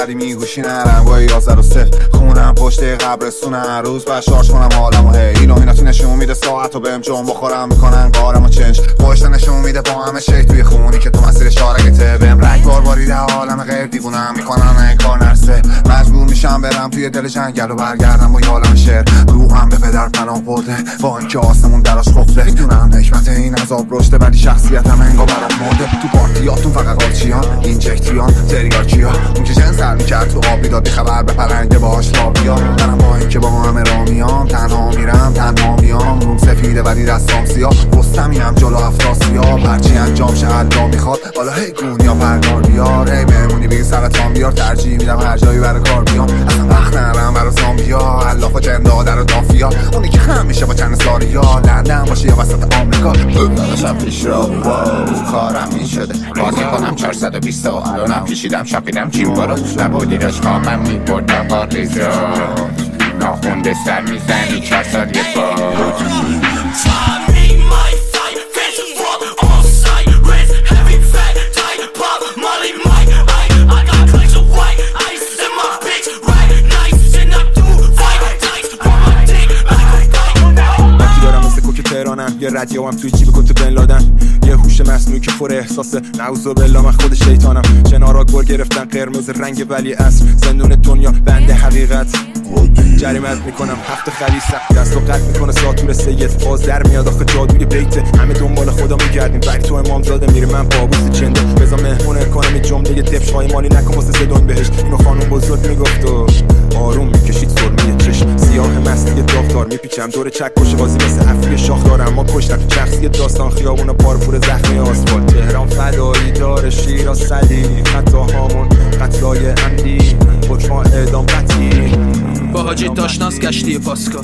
قدیمی گوشی نرم گاهی 11 خونم پشت قبرستون هر روز باید شارژ کنم حالمو هی ایلومیناتی نشون میده ساعتو بهم جون بخورم میکنن قارمو چنج پشت نشون میده با همه شی توی خونی که تو مسیر شارگته بهم رگ بار باریده عالم غیر دیوونم میکنن این کار نرسه مجبور میشم برم توی دل جنگل و برگردم با یالم شعر روحم به پدر پناه برده با اینکه آسمون دراش خفته میدونم حکمت این عذاب رشته ولی شخصیتم انگار برام مرده تو پارتیاتون فقط قارچیان اینجکتیان تریاکیا اون که جن سر میکرد تو آبی دادی خبر به پلنگه باهاش رابیا منم با اینکه با همه رامیام تنها میرم تنها میام روم سفیده ولی دستام سیاه رستمیم جلو افراسیاب هرچی انجام شه الله میخواد حالا هی گون یا پرگار بیار هی بمونی بگی سرطان بیار ترجیح میدم هر جایی برای کار بیام اصلا وقت نرم برای زامبیا الاف و جندا در و دافیا اونی که خم میشه با چند سالیا لندن باشه یا وسط آمریکا داداشم پیش رو کارم این شده بازی کنم 420 الانم پیشیدم شاپیدم جیم برو نبودی داشت کامم میبردم با ریزات ناخونده سر میزنی 4 سال یه بار یه ردیو هم توی جیب کت بن لادن یه هوش مصنوعی که پر احساس نعوذ بالله من خود شیطانم کنارا گل گرفتن قرمز رنگ ولی اصل زندون دنیا بنده حقیقت جریمت میکنم هفت خلیصه دست و قد میکنه ساتور سید باز در میاد آخه جادوی بیته همه دنبال خدا میگردیم ولی تو امامزاده میره من بابوس چنده بزا مهمونه کنم این جمله دفش مالی نکن واسه زدون بهش اینو خانم بزرگ میگفت و آروم میکشید سرمه چشم سیاه مستی داغدار میپیچم دور چکش بازی مثل افری شاخدار اما کشتم شخصی داستان خیابون پارپور زخمی آسفالت تهران فدایی دار شیراز صدی خطاهامون قتلای عمدی حکم اعدام قطعی با حاجی داشناس گشتی پاسکا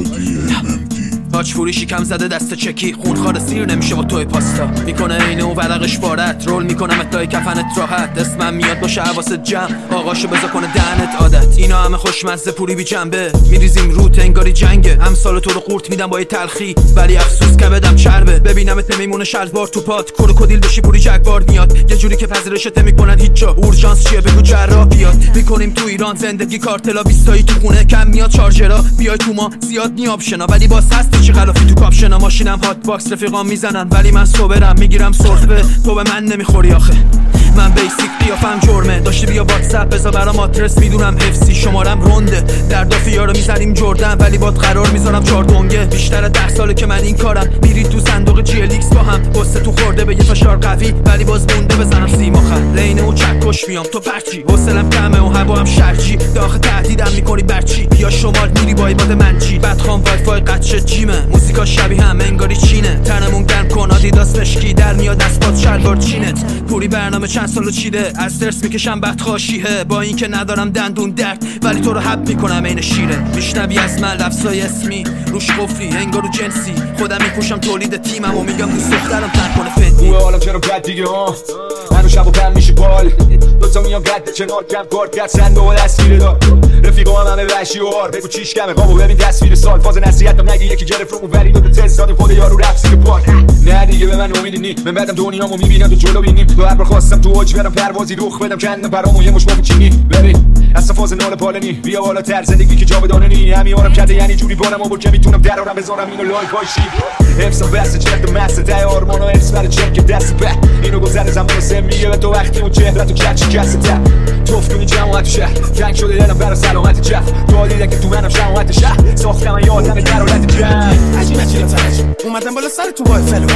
حاج فروشی کم زده دست چکی خونخوار سیر نمیشه با توی پاستا میکنه اینه و ورقش بارت رول میکنم اتای کفنت راحت اسمم میاد باشه حواست جمع آقاشو بذار کنه دهنت عادت اینا همه خوشمزه پوری بی جنبه میریزیم روت انگاری جنگه امسال تو رو قورت میدم با یه تلخی ولی افسوس که بدم چربه ببینمت نمیمونه شلوار تو پات کور کدیل بشی پوری جگوار میاد یه جوری که پذیرشت نمیکنن هیچ جا اورژانس چیه بگو جراح بیاد میکنیم تو ایران زندگی کارتلا 20 تایی تو خونه کم میاد شارژرا بیای تو ما زیاد نی آپشنا ولی باز هست چی غلافی تو کاپشنا ماشینم هات باکس رفیقام میزنن ولی من صبرم میگیرم سرفه تو به من نمیخوری آخه من بیسیک قیافم جرمه داشتی بیا واتساپ بذار برام آدرس میدونم حفظی شمارم رونده در دافیا رو میزنیم جردن ولی باد قرار میذارم 4 دنگه بیشتر 10 ساله که من این کارم میرید تو صندوق جی ال ایکس با هم قصه تو خورده به یه فشار قوی ولی باز مونده بزنم سیم آخر لینه و چکش میام تو پرچی حوصلم کمه و هوا هم شرجی داخل تهدیدم میکنی برچی یا شمال میری با ایباد منچی بدخوام وای فای قطشه جیمه موزیکا شبیه هم انگاری چینه تنمون گرم کن آدیداس مشکی در میاد اسپات شلوار چینت پوری برنامه چند سالو چیده از درس میکشم بعد خاشیه با اینکه ندارم دندون درد ولی تو رو حب میکنم عین شیره میشنوی از من لفظای اسمی روش قفلی انگارو جنسی خودم میپوشم تولید تیمم و میگم دوست دخترم تن کنه فدی اوه حالا چرا بد دیگه ها منو شب و پم میشه بال دوتا میام قد کنار کم کارت گرد سند و دستگیره دار رفیقا هم همه وحشی و هار بگو چیش کمه قابو ببین تصویر سال فاز نصیحتم نگی یکی گرفت رو ولی دو تست دادیم خود یارو رفت که پاک نه دیگه به من امیدی نی من بعدم دنیامو میبینم تو جلو بینیم تو هر بار خواستم تو اوج برم پروازی رخ بدم کندم برامو یه مش چینی ببین اصلا فاز نال پالنی بیا بالا تر زندگی که جاودانه نی همیارم کده یعنی جوری بالم و که میتونم درارم بذارم اینو لایک وایشی حفظم بس چرت مست ده آرمانو ارس برای چرک دست به اینو گذر زمان سه میگه به تو وقتی اون چهره تو کچی کسته توف کنی جماعت شهر جنگ شده دلم برای سلامت جف تو دیدن که تو منم شماعت شهر ساختم یادم درالت جنگ عجیب عجیب ترش اومدم بالا سر تو وای فلو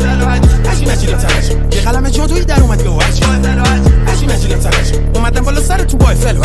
عجیب عجیب ترش یه قلم جادویی در اومد گو عجیب عجیب ترش اومدم بالا سر تو وای فلو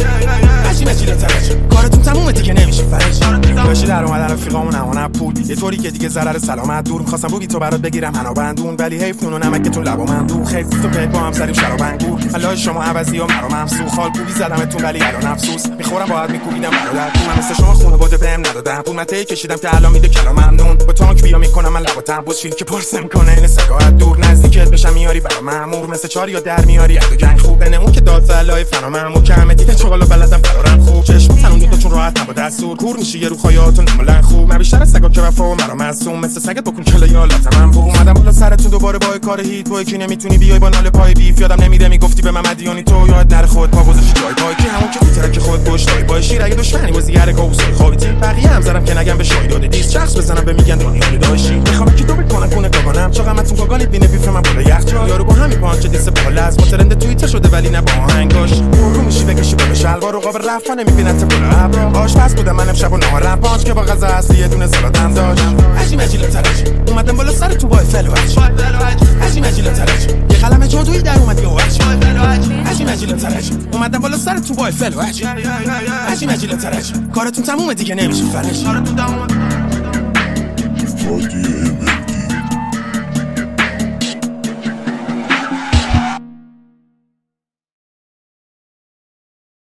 عجیب عجیب ترش کارتون تمومه دیگه نمیشه فرش باشه در اومدن رفیقامون امانت پول یه طوری که دیگه ضرر سلامت دور می‌خواستم رو بی تو برات بگیرم حنا بندون ولی حیف نون و نمکتون لبا من دو خیف تو پیک با هم سریم شراب انگور الله شما عوضی و مرا ممسوخ حال خوبی زدمتون ولی الان افسوس میخورم باید میکوبیدم برادر من مثل شما خانواده بهم ندادم پول مته کشیدم که الان میده کلام ممنون با تانک بیا میکنم من لبا تنبوس فیل که پرسم کنه این سگاهت دور نزدیکت بشم میاری برا مامور مثل چاری یا در میاری ادو جنگ خوب بنه اون که داد سلای فنا مامور کمه دیگه چغالا بلدم فرارم خوب چشم تنون دو کارشون راحت نبا دستور کور میشه یه رو خایاتون معمولا خوب من بیشتر از سگا که وفا و مرا معصوم مثل سگت بکن کلا یا لات من بو اومدم بالا سرتون دوباره با کار هیت تو کی نمیتونی بیای با نال پای بیف یادم نمیره میگفتی به من مدیونی تو یاد نره خود پا گذاشتی جای پای کی همون که میتره که خود گشتای با شیر اگه دشمنی بازیگر گوسای خوابی تیم بقیه هم زدم که نگم به شاهد داده دیس شخص بزنم به میگن دنیا داشی میخوام که تو بکنم کنه کاغانم چقدر متون کاغانید بینه بیف من بالا یخچال یارو با همین پانچ دیس بالا از ترند توییتر شده ولی نه با آهنگاش رو میشی بکشی به شلوار و قاب رفا نمیبینن تو بالا ابرا آشپز بودم من امشب و نهارم پانچ که با غذا اصلی یه دونه سالادم داشت عجیب عجیب ترش اومدم بالا سر تو با فلو عجیب عجیب ترش یه قلم جادویی در اومد یه عجیب عجیب ترش اومدم بالا سر تو با فلو عجیب عجیب ترش کارتون تمومه دیگه نمیشه فرش کارتون تمومه